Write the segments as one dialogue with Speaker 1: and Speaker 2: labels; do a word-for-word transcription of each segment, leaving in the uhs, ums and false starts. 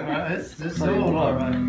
Speaker 1: right. It's, it's all all right.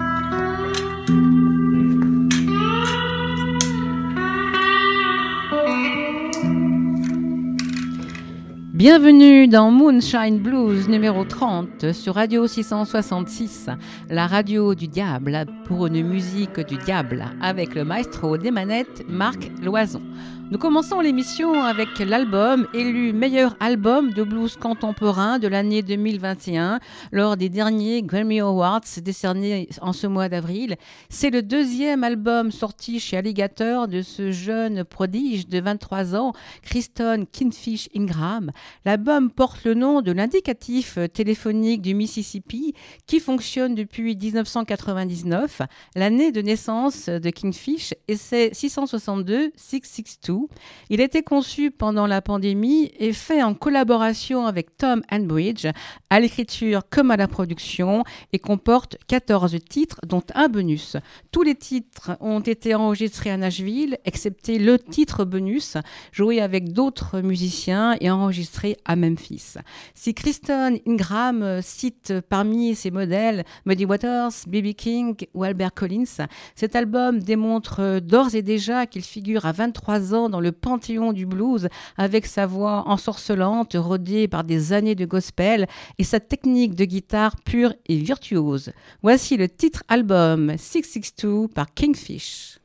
Speaker 2: Bienvenue dans Moonshine Blues numéro trente sur Radio six cent soixante-six, la radio du diable pour une musique du diable avec le maestro des manettes Marc Loison. Nous commençons l'émission avec l'album élu meilleur album de blues contemporain de l'année deux mille vingt et un lors des derniers Grammy Awards décernés en ce mois d'avril. C'est le deuxième album sorti chez Alligator de ce jeune prodige de vingt-trois ans, Kristen Kingfish Ingram. L'album porte le nom de l'indicatif téléphonique du Mississippi qui fonctionne depuis dix-neuf cent quatre-vingt-dix-neuf. L'année de naissance de Kingfish et c'est six cent soixante-deux six cent soixante-deux. Il a été conçu pendant la pandémie et fait en collaboration avec Tom Handbridge à l'écriture comme à la production et comporte quatorze titres dont un bonus. Tous les titres ont été enregistrés à Nashville excepté le titre bonus joué avec d'autres musiciens et enregistré à Memphis. Si Kristen Ingram cite parmi ses modèles Muddy Waters, B B King ou Albert Collins, cet album démontre d'ores et déjà qu'il figure à vingt-trois ans dans le panthéon du blues avec sa voix ensorcelante rodée par des années de gospel et sa technique de guitare pure et virtuose. Voici le titre album six cent soixante-deux par Kingfish.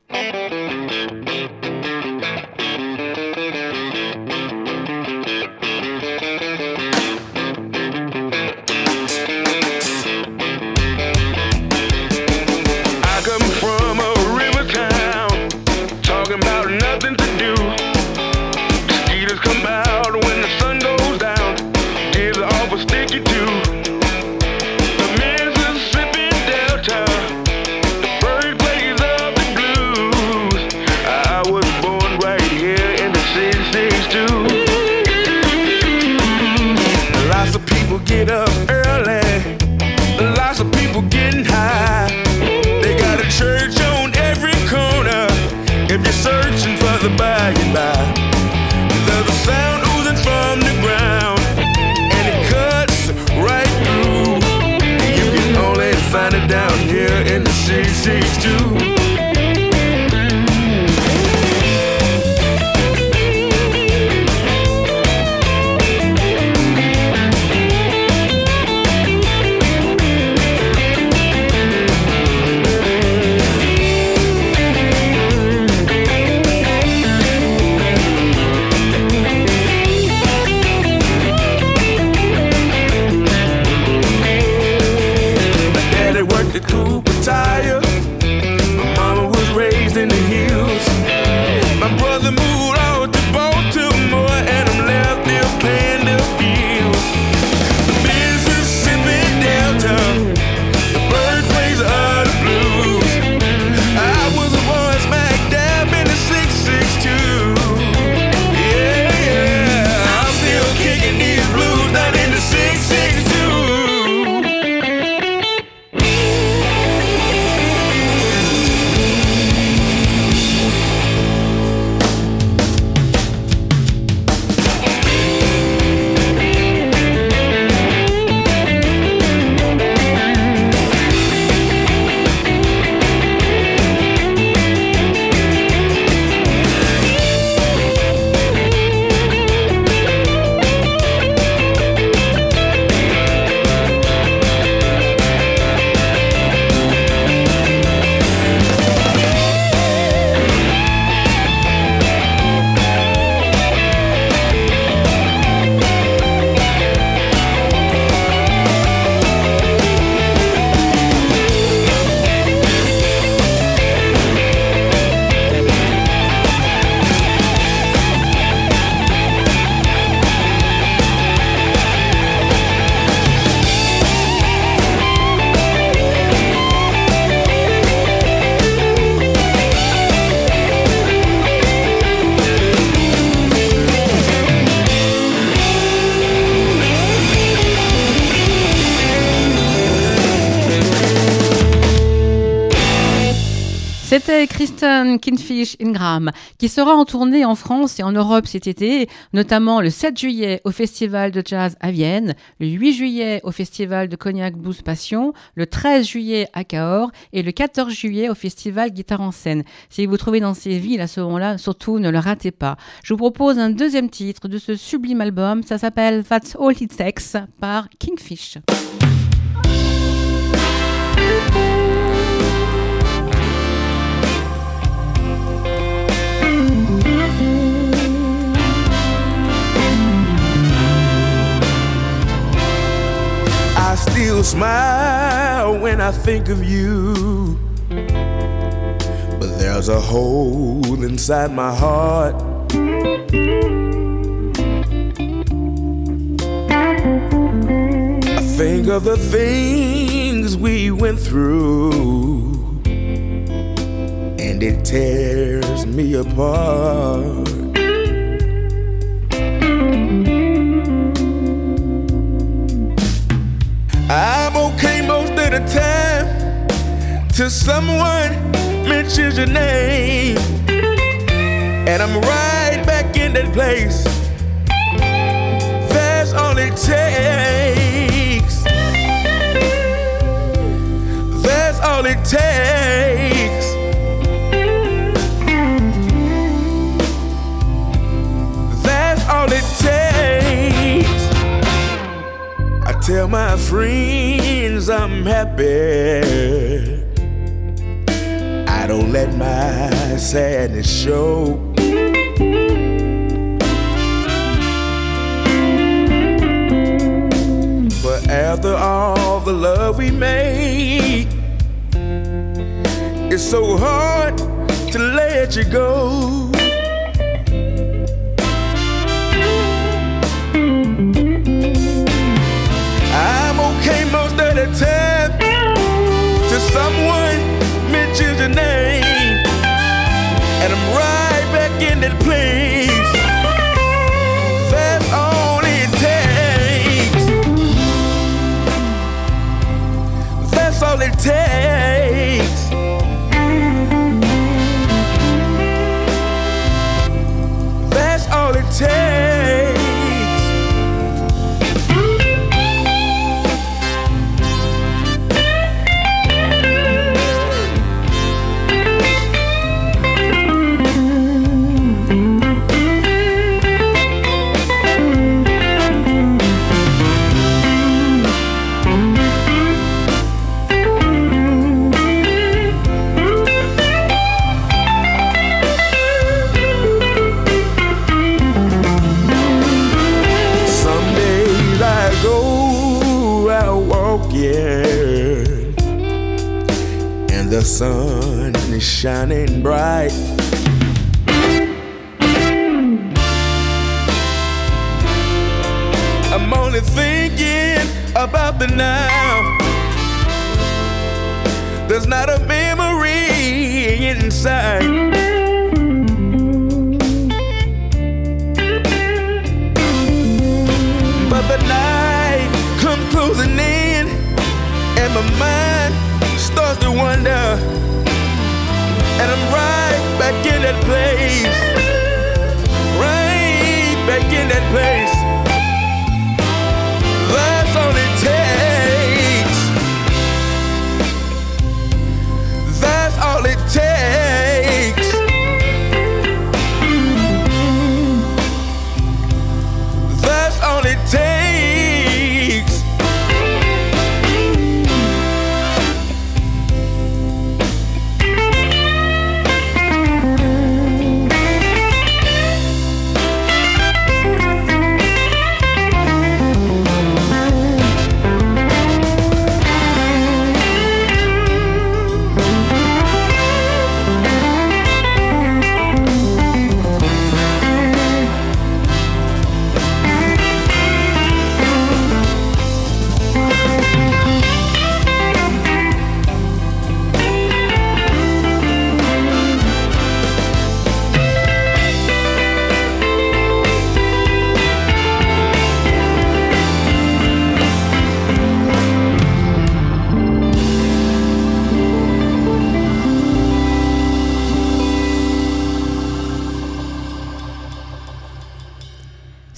Speaker 3: Get up early, lots of people getting high. They got a church on every corner if you're searching for the by and by. There's a sound oozing from the ground and it cuts right through. You can only find it down here in the six sixty-two. Cooper Tire,
Speaker 2: C'était Kristen Kingfish Ingram qui sera en tournée en France et en Europe cet été, notamment le sept juillet au Festival de Jazz à Vienne, le huit juillet au Festival de Cognac Blues Passion, le treize juillet à Cahors et le quatorze juillet au Festival Guitare en scène. Si vous vous trouvez dans ces villes à ce moment-là, surtout ne le ratez pas. Je vous propose un deuxième titre de ce sublime album, ça s'appelle That's All It Takes par Kingfish.
Speaker 3: I still smile when I think of you, but there's a hole inside my heart. I think of the things we went through, and it tears me apart. I'm okay most of the time till someone mentions your name, and I'm right back in that place. That's all it takes. That's all it takes. That's all it takes. I tell my friends I'm happy. I don't let my sadness show. But after all the love we made, it's so hard to let you go. I'm okay most of the time till someone mentions your name, and I'm right back in that place. That's all it takes. That's all it takes. That's all it takes. The sun is shining bright. I'm only thinking about the now. There's not a memory inside. But the night comes closing in, and my mind starts to wonder, and I'm right back in that place, right back in that place. That's all it takes. That's all it takes. That's all it takes.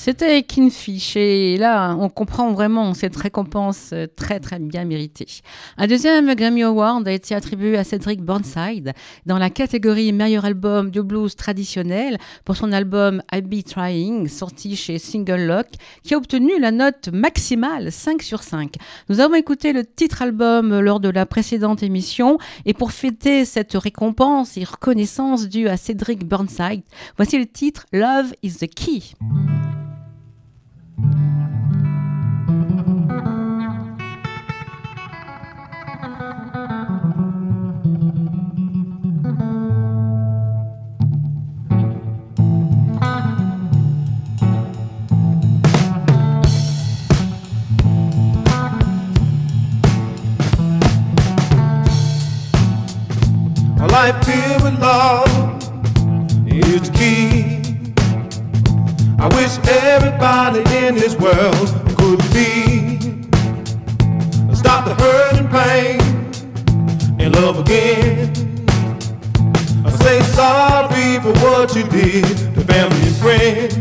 Speaker 2: C'était Kingfish et là, on comprend vraiment cette récompense très très bien méritée. Un deuxième Grammy Award a été attribué à Cedric Burnside dans la catégorie meilleur album de blues traditionnel pour son album I'll Be Trying, sorti chez Single Lock, qui a obtenu la note maximale cinq sur cinq. Nous avons écouté le titre album lors de la précédente émission et pour fêter cette récompense et reconnaissance due à Cedric Burnside, voici le titre Love is the Key.
Speaker 4: A life filled with love is the key. I wish everybody in this world could be. Stop the hurt and pain and love again. Say sorry for what you did to family and friends.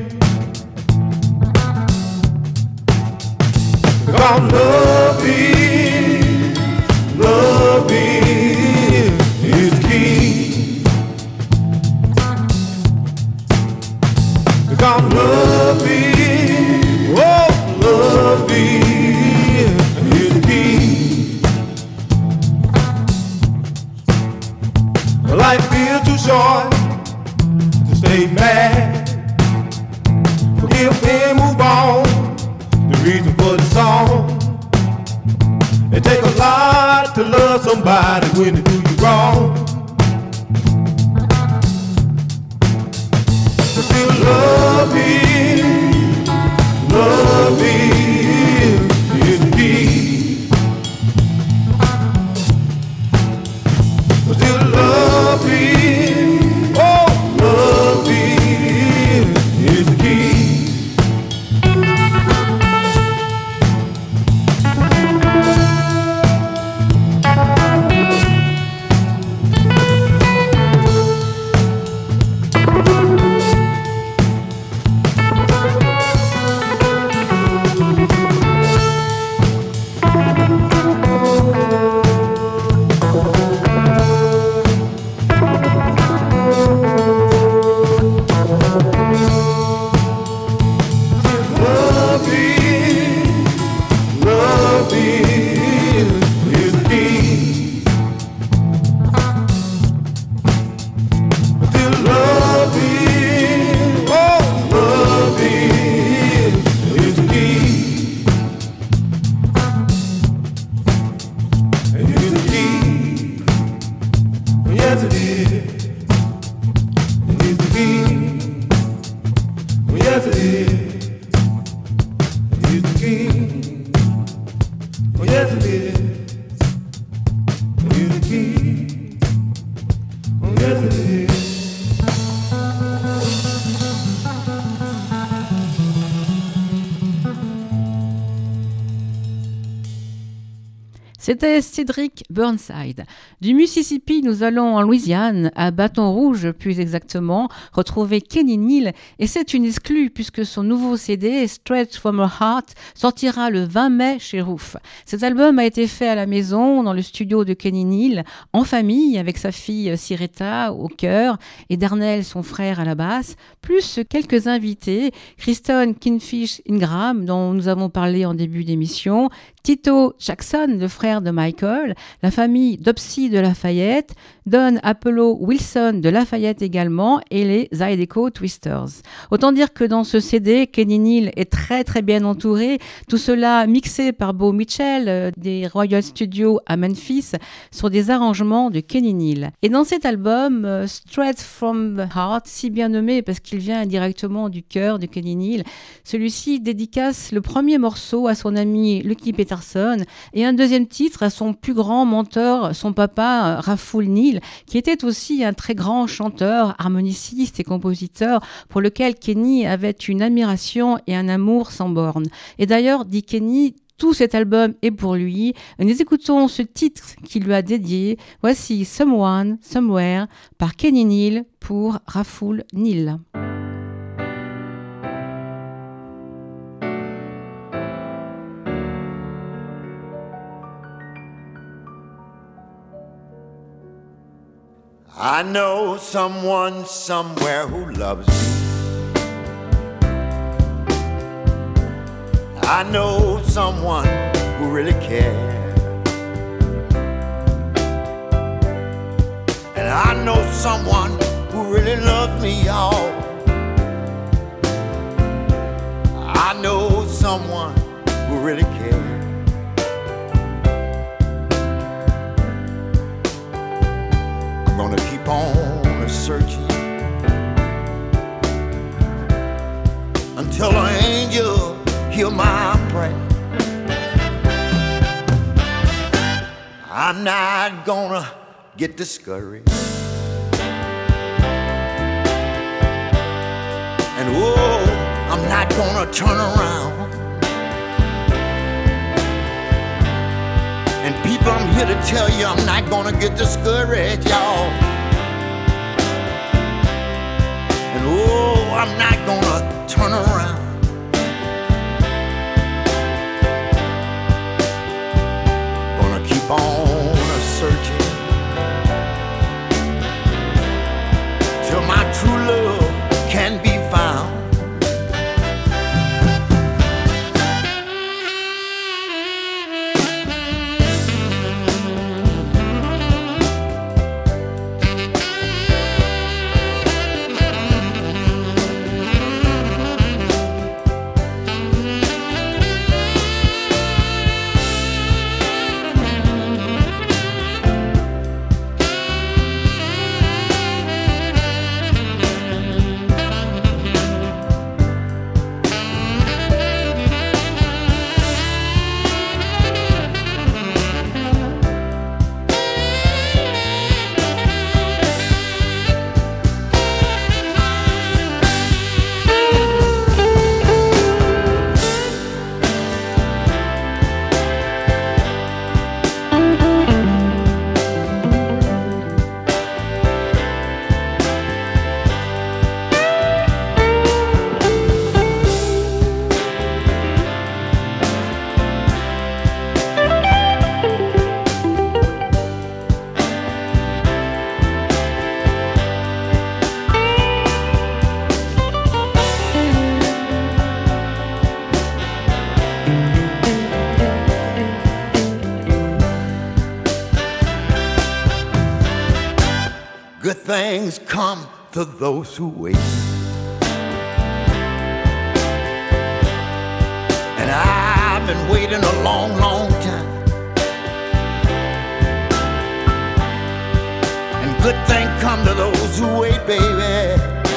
Speaker 4: Because love is, love is, is the key. Because love is, oh, love is, is the key. Life feels too short to stay mad. Forgive and move on, the reason for the song. It takes a lot to love somebody when they do you wrong. But still love is, love is, is the key. But still love is, oh, love is, is the key.
Speaker 2: C'était Cedric Burnside. Du Mississippi, nous allons en Louisiane, à Bâton Rouge plus exactement, retrouver Kenny Neal et c'est une exclue puisque son nouveau C D, Straight From Her Heart, sortira le vingt mai chez Roof. Cet album a été fait à la maison, dans le studio de Kenny Neal, en famille, avec sa fille Siretta au chœur et Darnell, son frère, à la basse, plus quelques invités, Kristen Kingfish Ingram, dont nous avons parlé en début d'émission, Tito Jackson, le frère de Michael, la famille Dopsy de Lafayette, Don Apollo Wilson de Lafayette également et les Zydeco Twisters. Autant dire que dans ce C D, Kenny Neal est très très bien entouré, tout cela mixé par Bo Mitchell euh, des Royal Studios à Memphis sur des arrangements de Kenny Neal. Et dans cet album, euh, Straight From the Heart, si bien nommé parce qu'il vient directement du cœur de Kenny Neal, celui-ci dédicace le premier morceau à son ami Lucky Peterson et un deuxième titre à son plus grand mentor, son papa Rahul Neal, qui était aussi un très grand chanteur, harmoniciste et compositeur pour lequel Kenny avait une admiration et un amour sans borne. Et d'ailleurs, dit Kenny, tout cet album est pour lui. Nous écoutons ce titre qu'il lui a dédié. Voici Someone, Somewhere par Kenny Neal pour Rahul Neal.
Speaker 5: I know someone somewhere who loves me. I know someone who really cares. And I know someone who really loves me, y'all. I know someone who really cares. I'm gonna keep on searching until an angel hear my prayer. I'm not gonna get discouraged. And oh, I'm not gonna turn around. And people, I'm here to tell you, I'm not gonna get discouraged, y'all. And oh, I'm not gonna turn around. Gonna keep on searching till my true love can be found. Good things come to those who wait. And I've been waiting a long, long time. And good things come to those who wait, baby.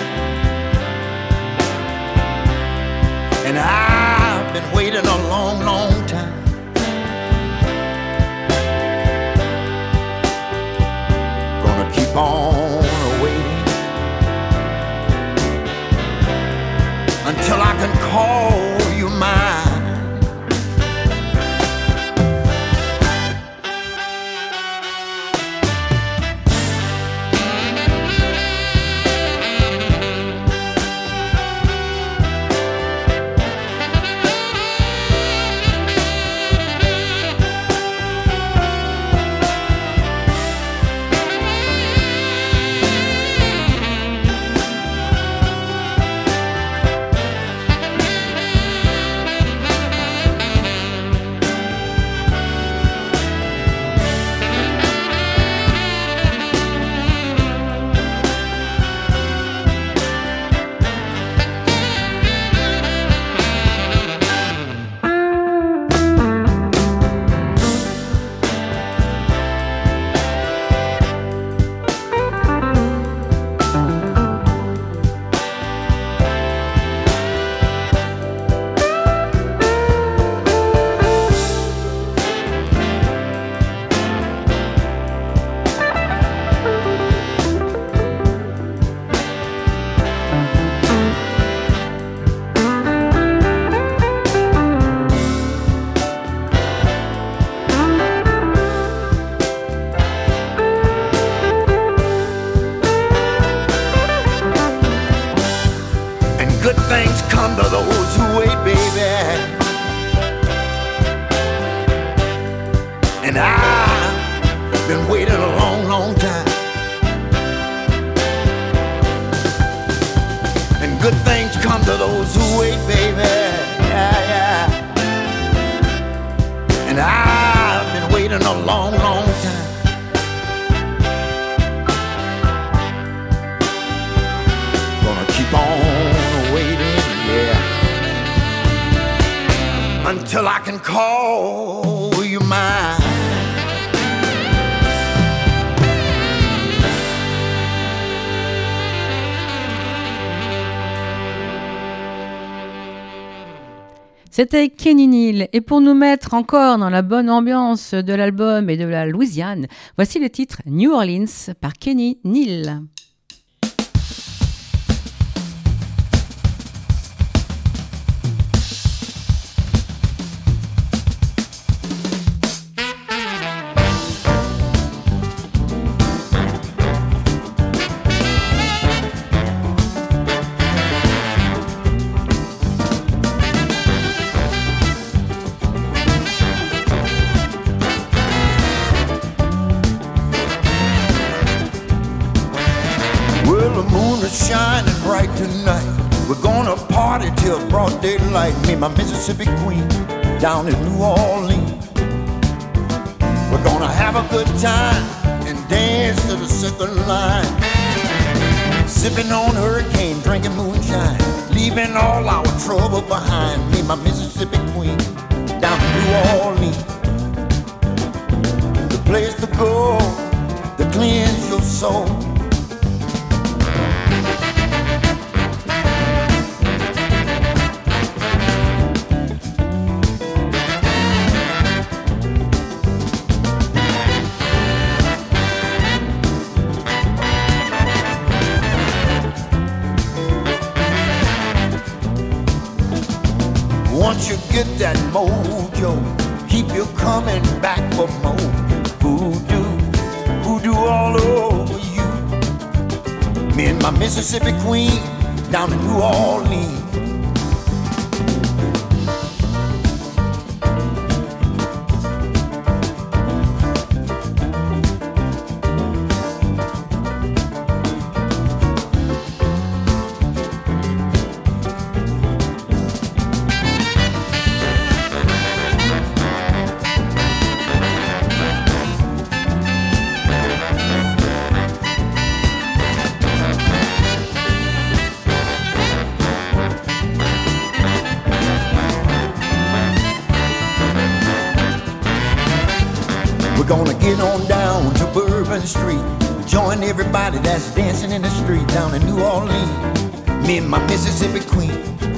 Speaker 5: And I've been waiting a long, long time. Gonna keep on waiting until I can call you mine. Good things come to those who wait, baby. And I've been waiting a long, long time. Good things come to those who wait, baby. Yeah, yeah. And I've been waiting a long, long time. Gonna keep on waiting, yeah, until I can call you mine.
Speaker 2: C'était Kenny Neal. Et pour nous mettre encore dans la bonne ambiance de l'album et de la Louisiane, voici le titre New Orleans par Kenny Neal.
Speaker 5: Shining bright tonight. We're gonna party till broad daylight. Me and my Mississippi queen down in New Orleans. We're gonna have a good time and dance to the second line. Sipping on hurricane, drinking moonshine, leaving all our trouble behind. Me and my Mississippi queen down in New Orleans. The place to go to cleanse your soul. Once you get that mojo, keep you coming back for more. Voodoo, voodoo all over you. Me and my Mississippi queen down in New Orleans. Street, join everybody that's dancing in the street down in New Orleans. Me and my Mississippi queen.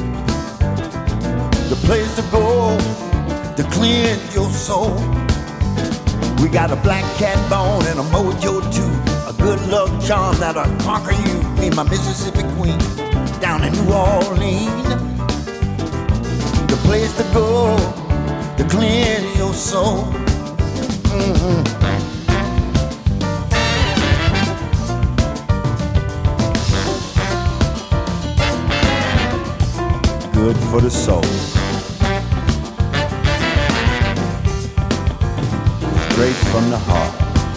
Speaker 5: The place to go to cleanse your soul. We got a black cat bone and a mojo too, a good luck charm that'll conquer you. Me and my Mississippi queen down in New Orleans. The place to go to cleanse your soul. Mm-hmm. Good for the soul. Straight from the heart.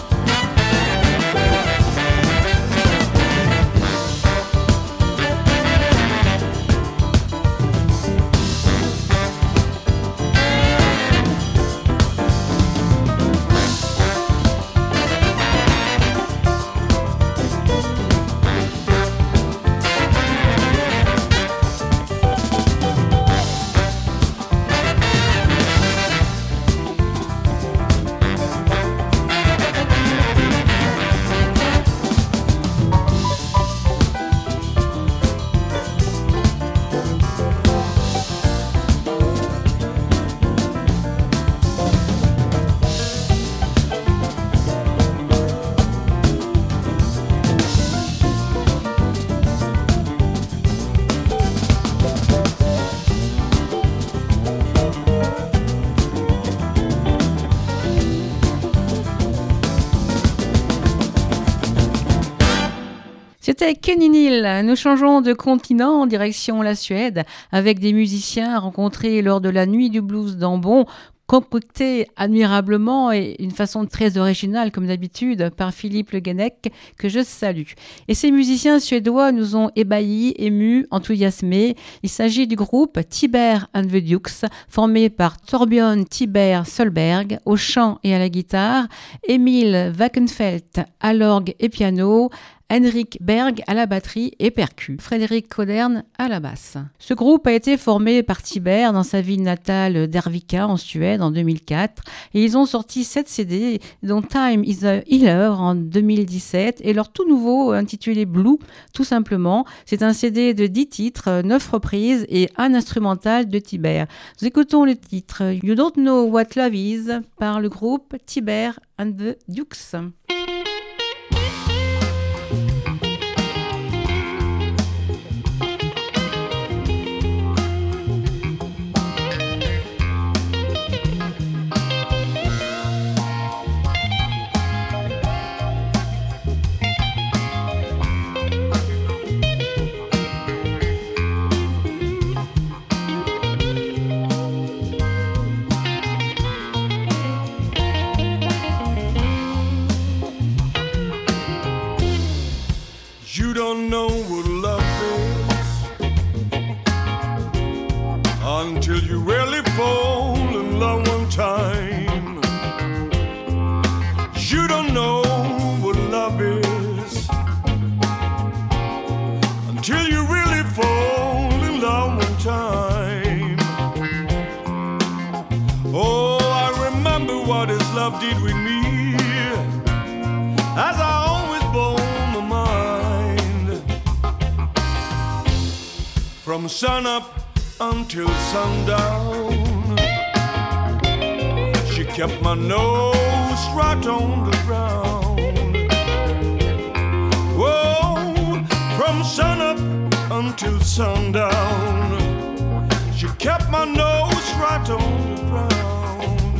Speaker 2: C'était Kenny Neal. Nous changeons de continent en direction la Suède avec des musiciens rencontrés lors de la Nuit du Blues d'Ambon, concocté admirablement et d'une façon très originale, comme d'habitude, par Philippe Le Guenec, que je salue. Et ces musiciens suédois nous ont ébahis, émus, enthousiasmés. Il s'agit du groupe Tiber and the Dukes, formé par Torbjörn Tiber Solberg au chant et à la guitare, Emil Wackenfeldt à l'orgue et piano, Henrik Berg à la batterie et percus, Frédéric Kodern à la basse. Ce groupe a été formé par Tiber dans sa ville natale d'Arvika en Suède en deux mille quatre et ils ont sorti sept C D dont Time is a Healer en deux mille dix-sept et leur tout nouveau intitulé Blue tout simplement. C'est un C D de dix titres, neuf reprises et un instrumental de Tiber. Nous écoutons le titre You Don't Know What Love Is par le groupe Tiber and the Dukes.
Speaker 3: You don't know what love is until you really fall in love one time. You don't know what love is until you really fall in love one time. Oh, I remember what his love did with me as I always bore my mind. From sun up until sundown, she kept my nose right on the ground. Whoa, from sun up until sundown, she kept my nose right on the ground.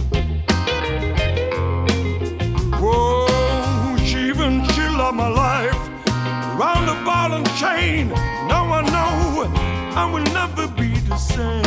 Speaker 3: Whoa, she even she loved my life round the ball and chain. Now I know I will never be the same.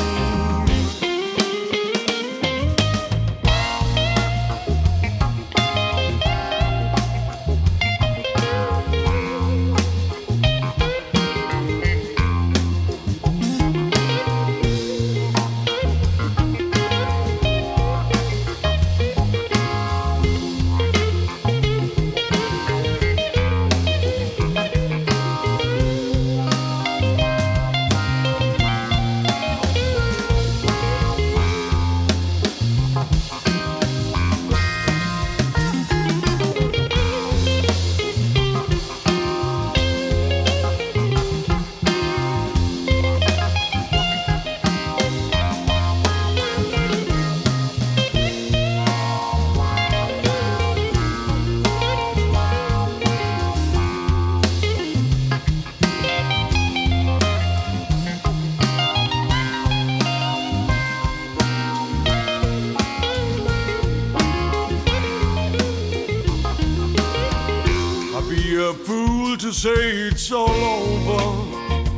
Speaker 3: To say it's all over,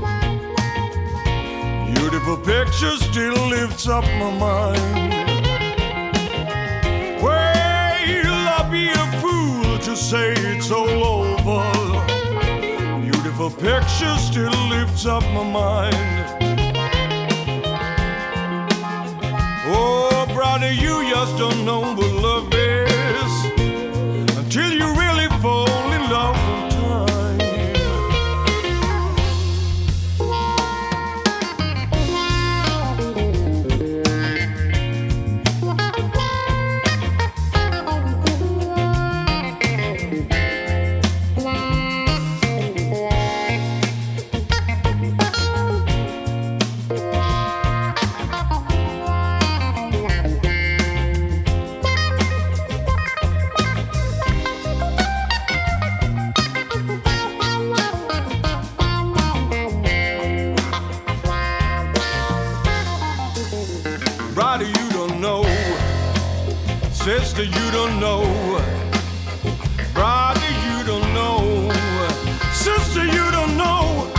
Speaker 3: beautiful picture still lifts up my mind. Well, I'll be a fool to say it's all over, beautiful picture still lifts up my mind. Oh, brother, you just don't know what love is until you really fall in love with time. Sister, you don't know. Brother, you don't know. Sister, you don't know.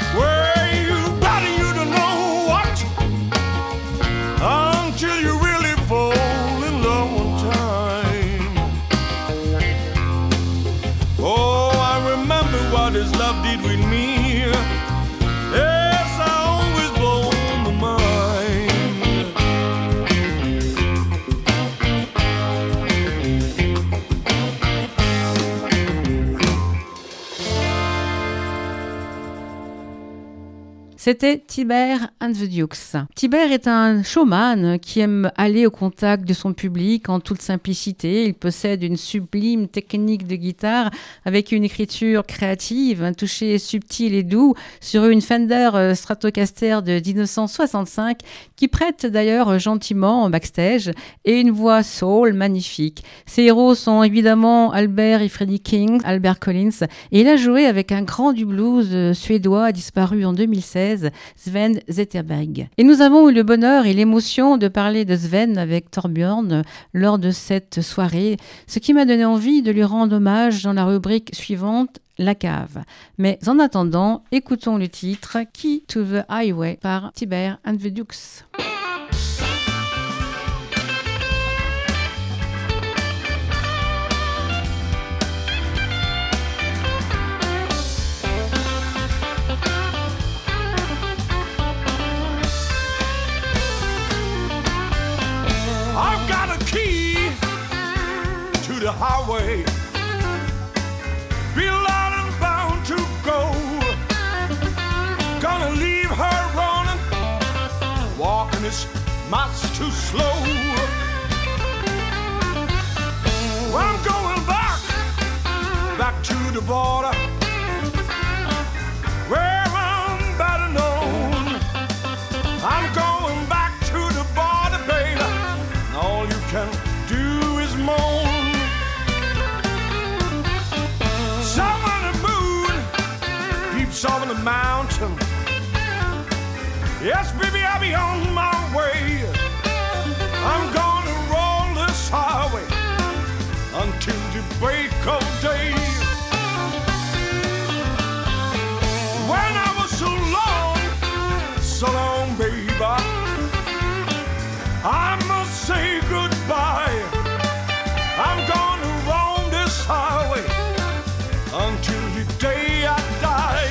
Speaker 3: Well, you, brother, you don't know what until you really this love did with me. Yes, I always blow my mind.
Speaker 2: C'était Tibert and the Dukes. Tibert est un showman qui aime aller au contact de son public en toute simplicité. Il possède une sublime technique de guitare avec une écriture créative, un toucher subtil et doux sur une Fender Stratocaster de dix-neuf cent soixante-cinq qui prête d'ailleurs gentiment en backstage et une voix soul magnifique. Ses héros sont évidemment Albert et Freddie King, Albert Collins, et il a joué avec un grand du blues suédois disparu en deux mille seize, Sven Zetterberg. Et nous avons eu le bonheur et l'émotion de parler de Sven avec Torbjörn lors de cette soirée, ce qui m'a donné envie de lui rendre hommage dans la rubrique suivante, La Cave. Mais en attendant, écoutons le titre Key to the Highway par Tibert and the Dukes.
Speaker 3: I've got a key to the highway, feel out and bound to go. Gonna leave her running, walking is much too slow. I'm going back, back to the border, where I'm better known. I'm going back to the border, baby. All you can do is moan. Some on the moon, deep some on the mountain. Yes, baby, I'll be on my way. I'm gonna roll this highway until the break of day. When I was so long, so long, baby, I must say goodbye. I'm gonna roam this highway until the day I die.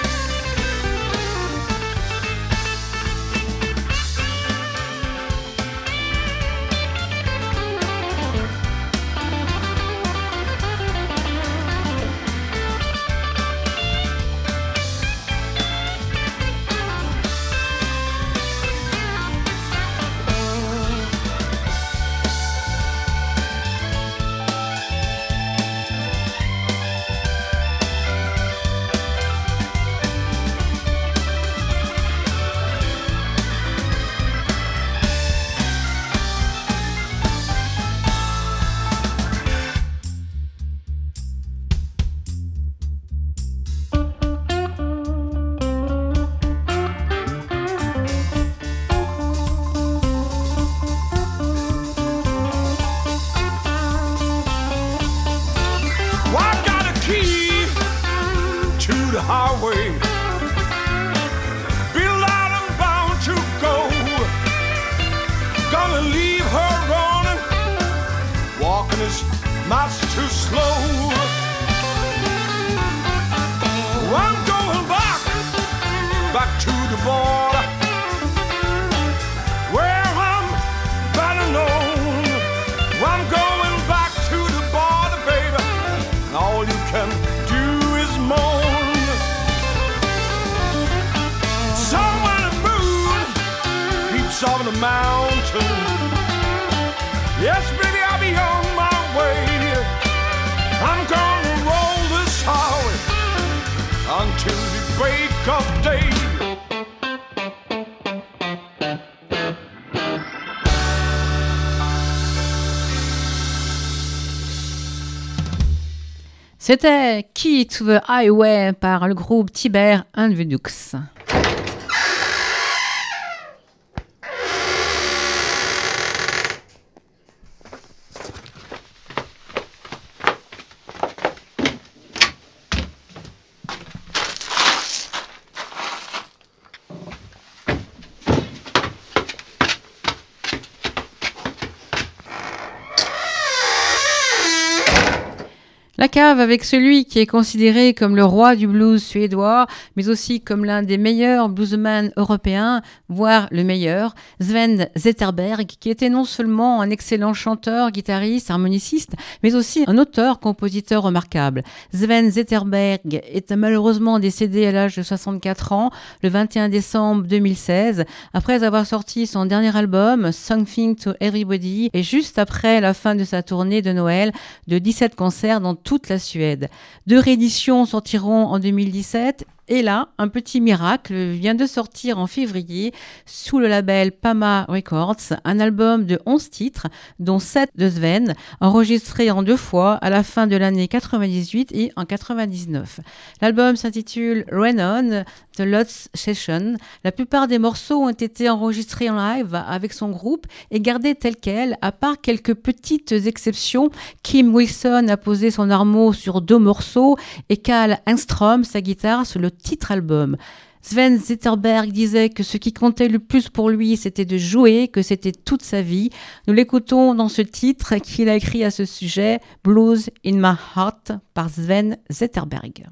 Speaker 3: Highway, be loud and bound to go. Gonna leave her running, walking is much too slow. I'm going back, back to the border, where I'm better known. I'm going back to the border, baby, and all you can do is moan. On the mountain, yes, baby, I'll be on my way. I'm gonna roll this highway until the break of day.
Speaker 2: C'était Key to the Highway par le groupe Tibert and the Dukes. La Cave avec celui qui est considéré comme le roi du blues suédois, mais aussi comme l'un des meilleurs bluesmen européens, voire le meilleur, Sven Zetterberg, qui était non seulement un excellent chanteur, guitariste, harmoniciste, mais aussi un auteur-compositeur remarquable. Sven Zetterberg est malheureusement décédé à l'âge de soixante-quatre ans, le vingt et un décembre deux mille seize, après avoir sorti son dernier album, Something to Everybody, et juste après la fin de sa tournée de Noël de dix-sept concerts dans toute la Suède. Deux rééditions sortiront en deux mille dix-sept. Et là, un petit miracle vient de sortir en février sous le label Pama Records, un album de onze titres, dont sept de Sven, enregistrés en deux fois à la fin de l'année quatre-vingt-dix-huit et en quatre-vingt-dix-neuf. L'album s'intitule Rain On, The Lost Session. La plupart des morceaux ont été enregistrés en live avec son groupe et gardés tels quels, à part quelques petites exceptions. Kim Wilson a posé son armo sur deux morceaux et Carl Engström sa guitare sur le titre album. Sven Zetterberg disait que ce qui comptait le plus pour lui, c'était de jouer, que c'était toute sa vie. Nous l'écoutons dans ce titre qu'il a écrit à ce sujet, Blues in My Heart, par Sven Zetterberg.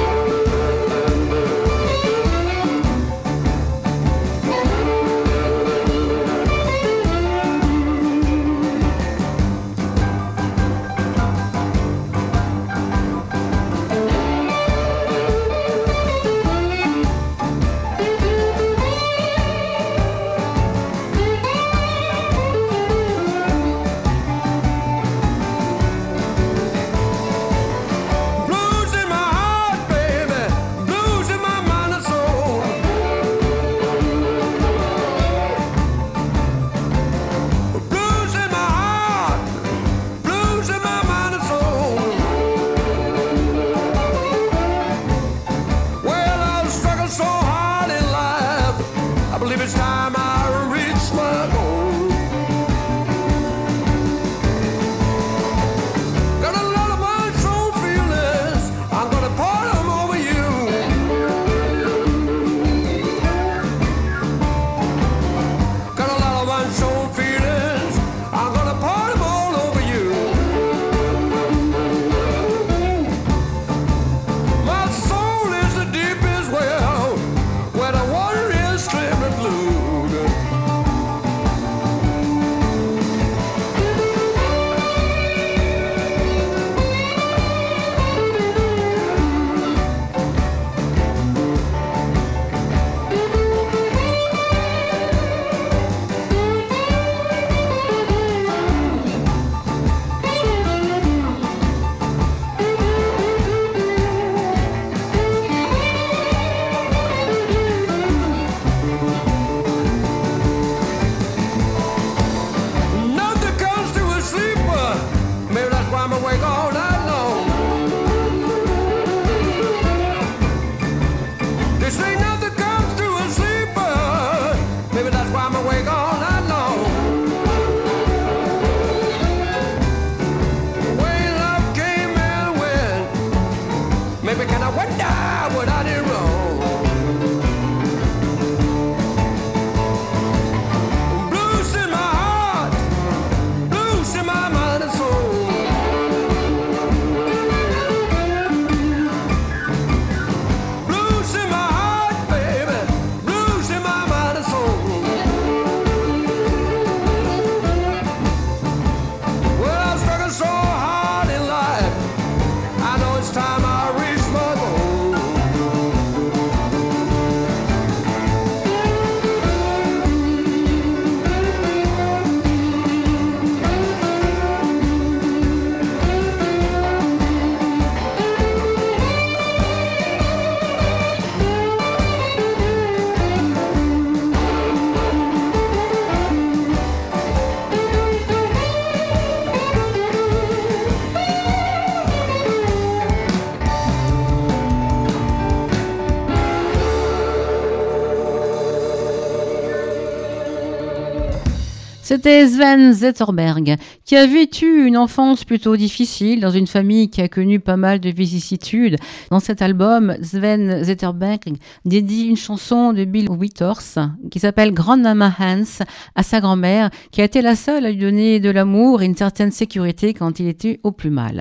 Speaker 2: C'était Sven Zetterberg, qui a vécu une enfance plutôt difficile dans une famille qui a connu pas mal de vicissitudes. Dans cet album, Sven Zetterberg dédie une chanson de Bill Withers qui s'appelle Grandmama Hans à sa grand-mère, qui a été la seule à lui donner de l'amour et une certaine sécurité quand il était au plus mal.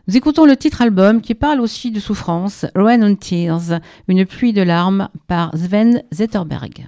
Speaker 2: Nous écoutons le titre album qui parle aussi de souffrance, Rain on Tears, une pluie de larmes par Sven Zetterberg.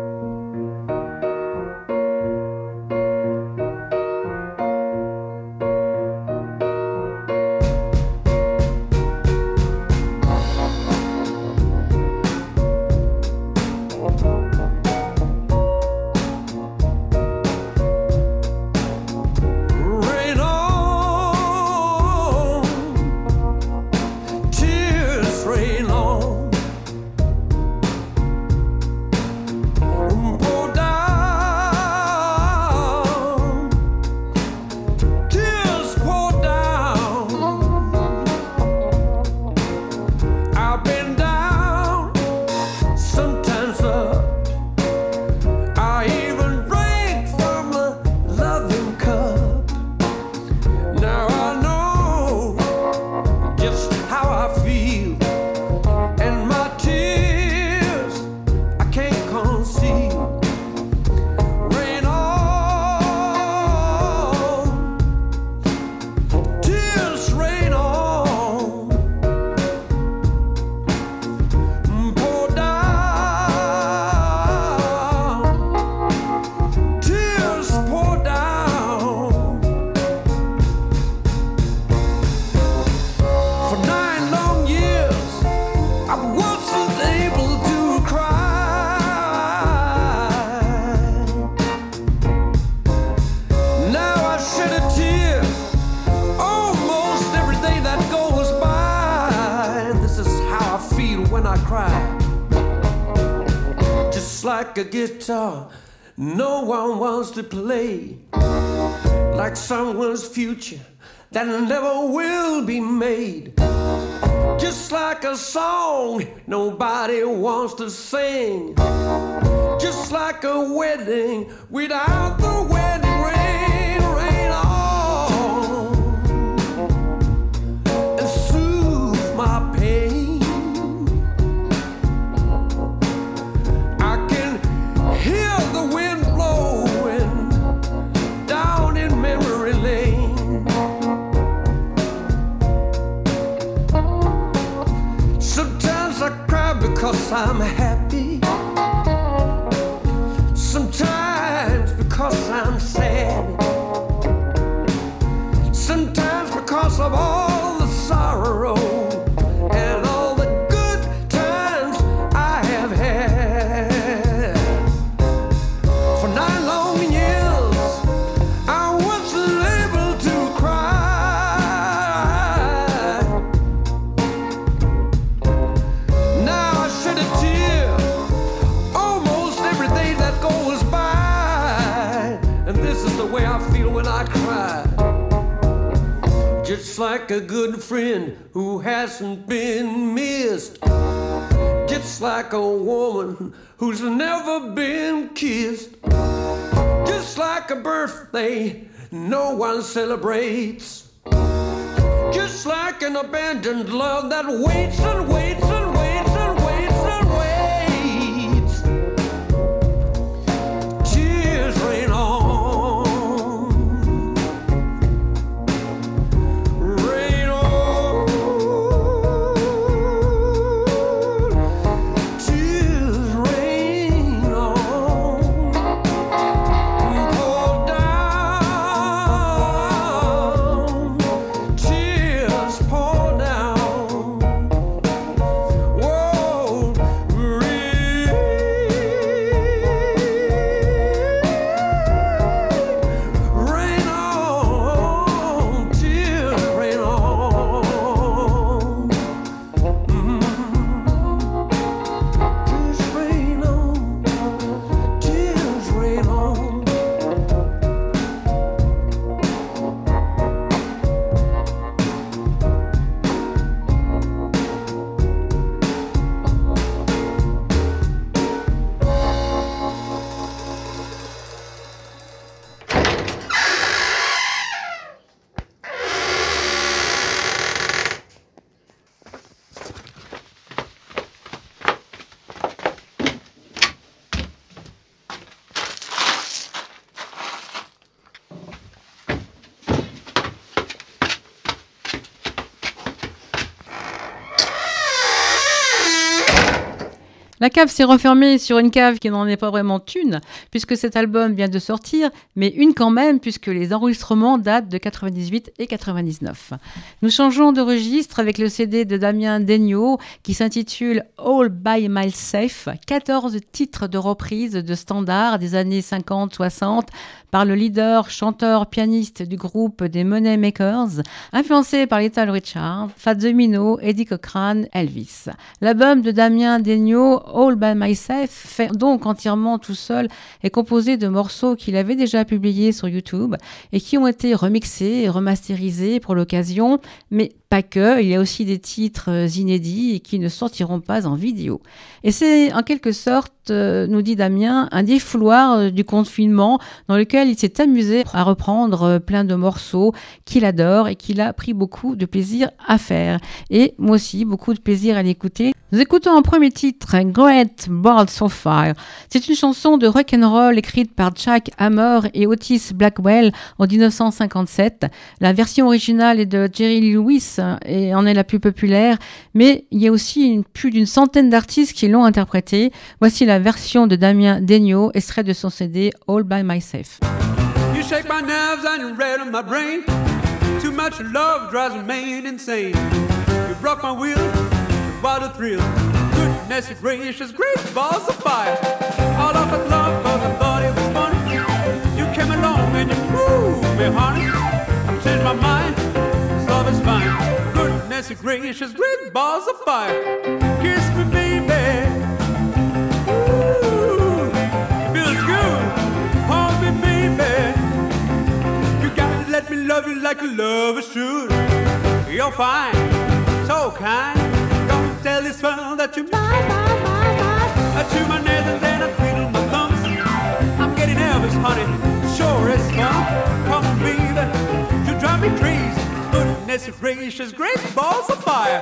Speaker 6: Like a guitar, no one wants to play. Like someone's future that never will be made. Just like a song nobody wants to sing. Just like a wedding without the wedding ring. Rain on and soothe my pain. Hear the wind blowing down in memory lane. Sometimes I cry because I'm happy. Sometimes because I'm sad. Sometimes because of all the sorrow and all the good times I have had. Just like a good friend who hasn't been missed. Just like a woman who's never been kissed. Just like a birthday no one celebrates. Just like an abandoned love that waits and waits and waits and waits and waits. Tears rain on.
Speaker 2: La cave s'est refermée sur une cave qui n'en est pas vraiment une, puisque cet album vient de sortir, mais une quand même, puisque les enregistrements datent de quatre-vingt-dix-huit et quatre-vingt-dix-neuf. Nous changeons de registre avec le C D de Damien Degnaud, qui s'intitule All by Myself, quatorze titres de reprises de standards des années cinquante soixante, par le leader, chanteur, pianiste du groupe des Money Makers, influencé par Little Richard, Fats Domino, Eddie Cochran, Elvis. L'album de Damien Degnaud, All by Myself, fait donc entièrement tout seul, est composé de morceaux qu'il avait déjà publiés sur YouTube et qui ont été remixés et remasterisés pour l'occasion, mais pas que, il y a aussi des titres inédits et qui ne sortiront pas en vidéo. Et c'est en quelque sorte, euh, nous dit Damien, un défouloir du confinement dans lequel il s'est amusé à reprendre plein de morceaux qu'il adore et qu'il a pris beaucoup de plaisir à faire. Et moi aussi, beaucoup de plaisir à l'écouter. Nous écoutons en premier titre Great Balls of Fire. C'est une chanson de rock'n'roll écrite par Jack Hammer et Otis Blackwell en dix-neuf cent cinquante-sept. La version originale est de Jerry Lee Lewis et en est la plus populaire, mais il y a aussi une, plus d'une centaine d'artistes qui l'ont interprétée. Voici la version de Damien Degnaud, extrait de son C D All by Myself.
Speaker 6: You shake my nerves and you rattle my brain. Too much love drives a man insane. You broke my will, what a thrill. Goodness gracious, great balls of fire. All of that love cause I thought it was funny. You came along and you moved me, honey. I've changed my mind, this love is fine. Goodness gracious, great balls of fire. Kiss me, baby. Ooh, it feels good. Hold me, baby. You gotta let me love you like a lover should. You're fine, so kind. Don't tell this world that you're mine, mine, mine, mine. I chew my nails and then I twiddle my thumbs. I'm getting nervous, honey. Sure is fun. Come on, baby. You drive me crazy. Goodness gracious, great balls of fire.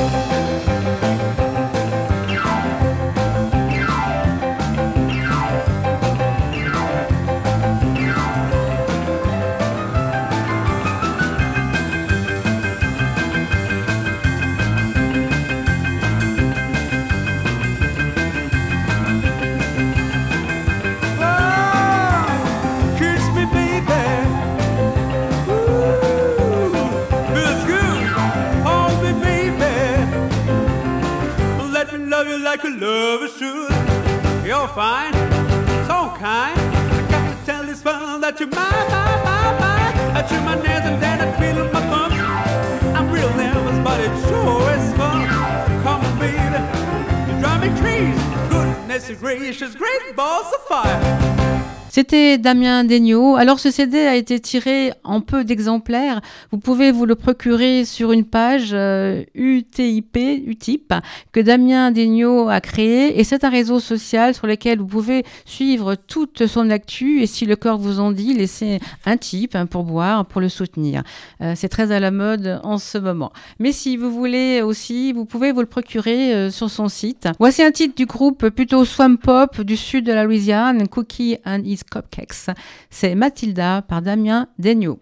Speaker 6: Like a lover should. You're fine, so kind. I got to tell this world that you're mine, mine, mine, mine. I chew my nails and then I twiddle my thumbs. I'm real nervous, but it sure is fun. Come on, baby, you drive me crazy. Goodness gracious, great balls of fire.
Speaker 2: C'était Damien Degnaud. Alors ce C D a été tiré en peu d'exemplaires. Vous pouvez vous le procurer sur une page euh, U T I P, Utip, que Damien Degnaud a créé. Et c'est un réseau social sur lequel vous pouvez suivre toute son actu. Et si le corps vous en dit, laissez un tip hein, pour boire, pour le soutenir. Euh, c'est très à la mode en ce moment. Mais si vous voulez aussi, vous pouvez vous le procurer euh, sur son site. Voici un titre du groupe plutôt swamp pop du sud de la Louisiane, Cookie and His Cupcakes. C'est Matilda par Damien Degnaud.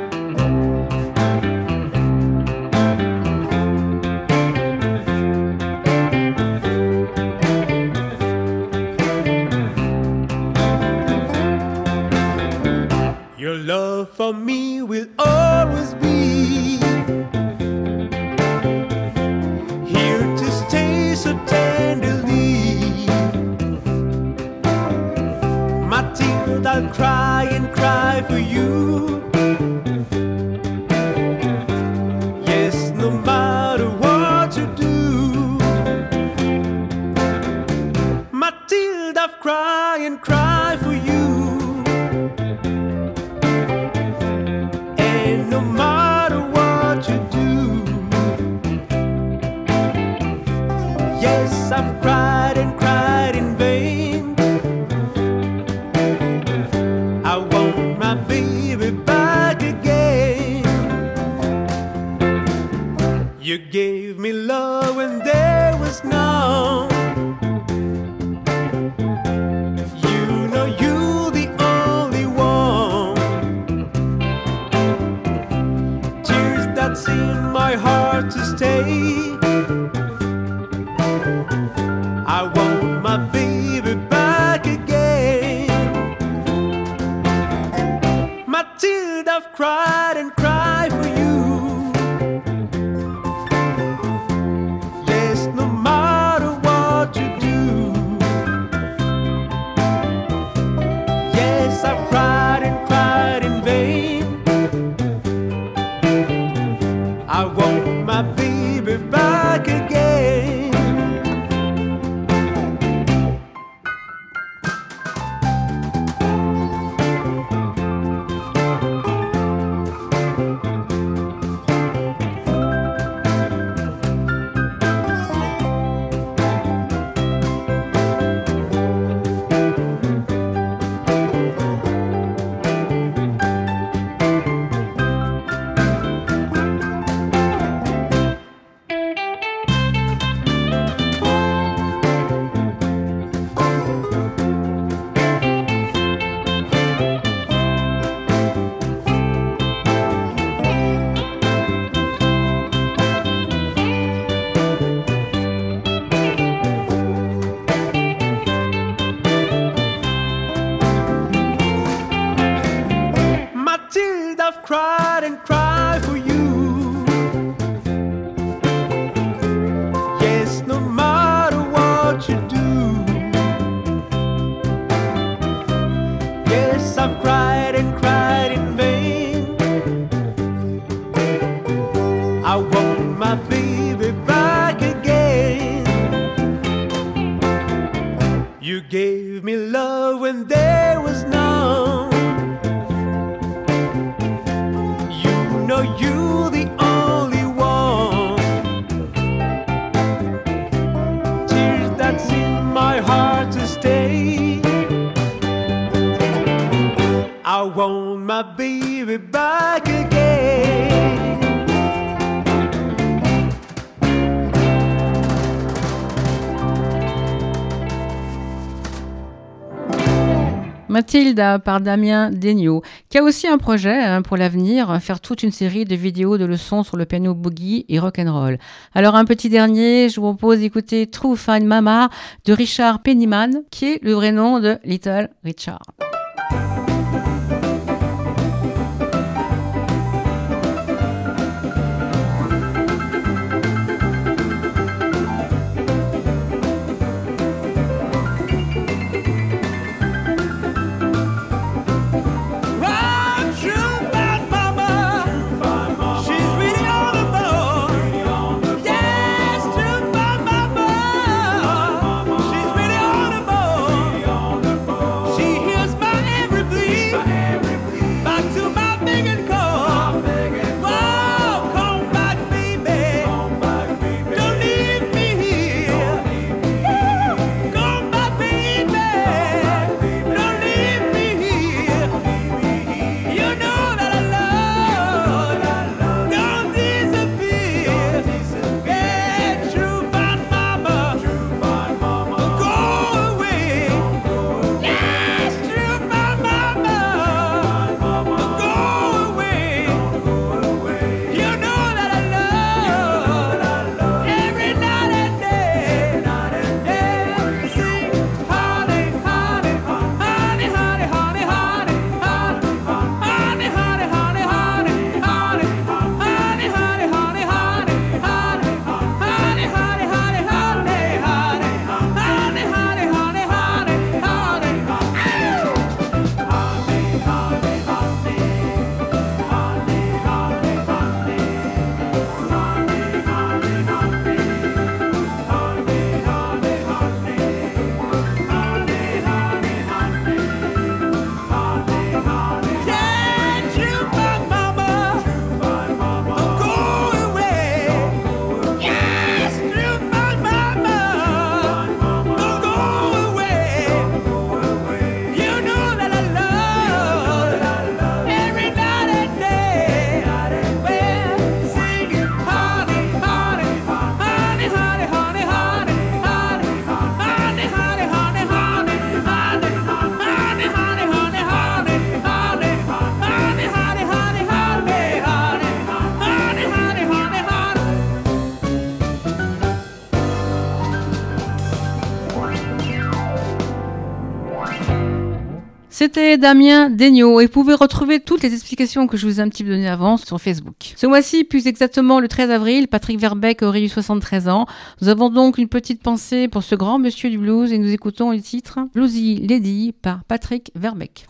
Speaker 6: Your love for me will always be here to stay so tenderly. Matilda, I'll cry and cry for you. Yes, no matter what you do. Matilda, I'll cry and cry for you. And no matter what you do. Yes, I've cried and cried in vain. I want my baby back again. You gave me love when there was none. You know you're the only one. Tears that's in my heart to stay. I won't I want my baby back again. Cried and cried for you. Yes, no matter what you do. Yes, I've cried and cried in vain. I want my baby back again. You gave me love when there was none. Know you the only one. Tears that's in my heart to stay. I want my baby back again.
Speaker 2: Mathilda par Damien Degnaud, qui a aussi un projet hein, pour l'avenir, faire toute une série de vidéos de leçons sur le piano boogie et rock'n'roll. Alors un petit dernier, je vous propose d'écouter True Fine Mama de Richard Penniman, qui est le vrai nom de Little Richard. C'était Damien Degnaud et vous pouvez retrouver toutes les explications que je vous ai un petit peu données avant sur Facebook. Ce mois-ci, plus exactement le treize avril, Patrick Verbeek aurait eu soixante-treize ans. Nous avons donc une petite pensée pour ce grand monsieur du blues et nous écoutons le titre Bluesy Lady par Patrick Verbeek.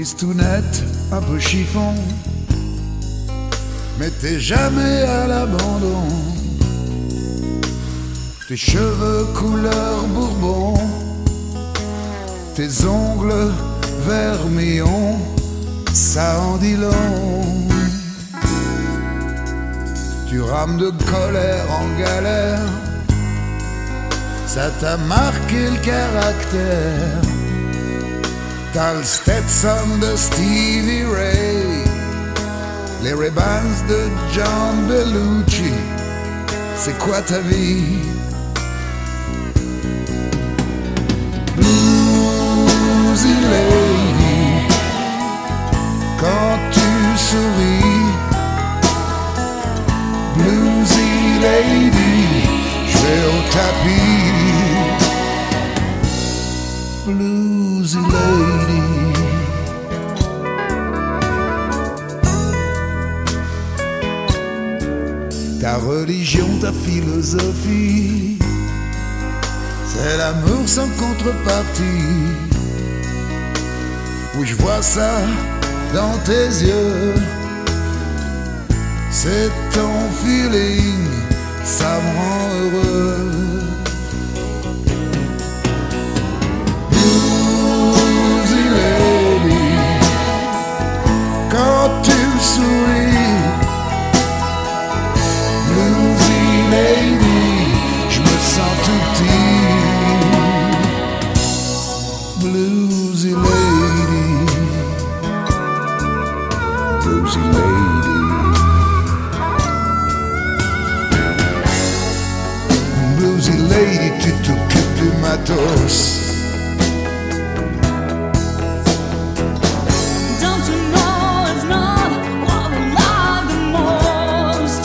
Speaker 7: tristounette, un peu chiffon, mais t'es jamais à l'abandon. Tes cheveux couleur bourbon, tes ongles vermillon, ça en dit long. Tu rames de colère en galère, ça t'a marqué le caractère. T'as le Stetson de Stevie Ray, les Ray-Bans de John Belushi. C'est quoi ta vie? Bluesy lady, quand tu souris. Bluesy lady, je vais au tapis. Bluesy lady. Ta religion, ta philosophie, c'est l'amour sans contrepartie. Oui, je vois ça dans tes yeux. C'est ton feeling, ça me rend heureux. Bluesy lady, quand tu souris. Bluesy lady, je me sens tout petit. Bluesy lady, bluesy lady. Bluesy lady, tu t'occupes du matos.
Speaker 8: Don't you know it's not what we love the most?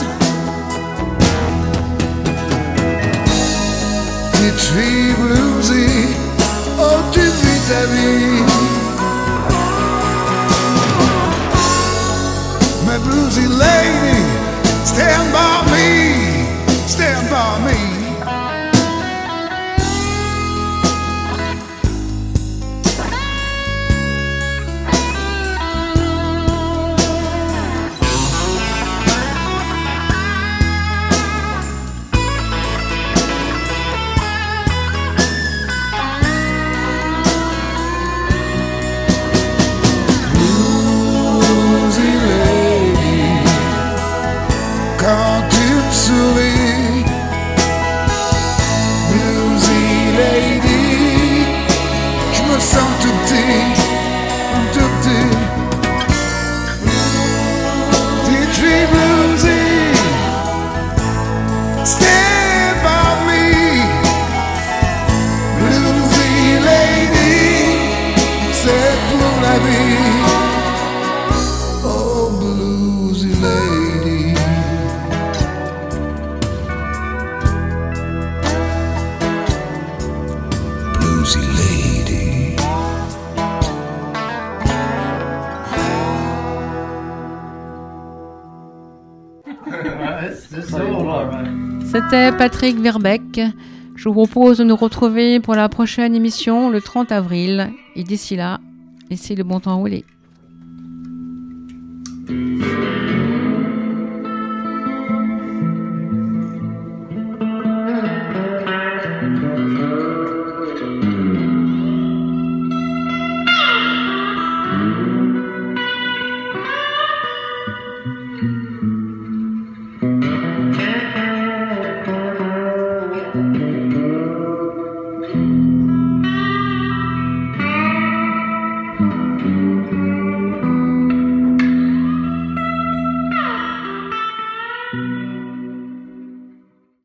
Speaker 7: Petite fille bluesy, oh tu vis ta vie. My bluesy lady, stand by me, stand by me. Quand tu me souris, bluesy lady, je me sens tout petit, tout petit. Petite fille bluesy, stand by me. Bluesy lady, c'est pour la vie. Oh bluesy lady. Bluesy lady.
Speaker 1: It's, it's all alright.
Speaker 2: C'était Patrick Verbeek. Je vous propose de nous retrouver pour la prochaine émission le trente avril. Et d'ici là, laissez le bon temps rouler.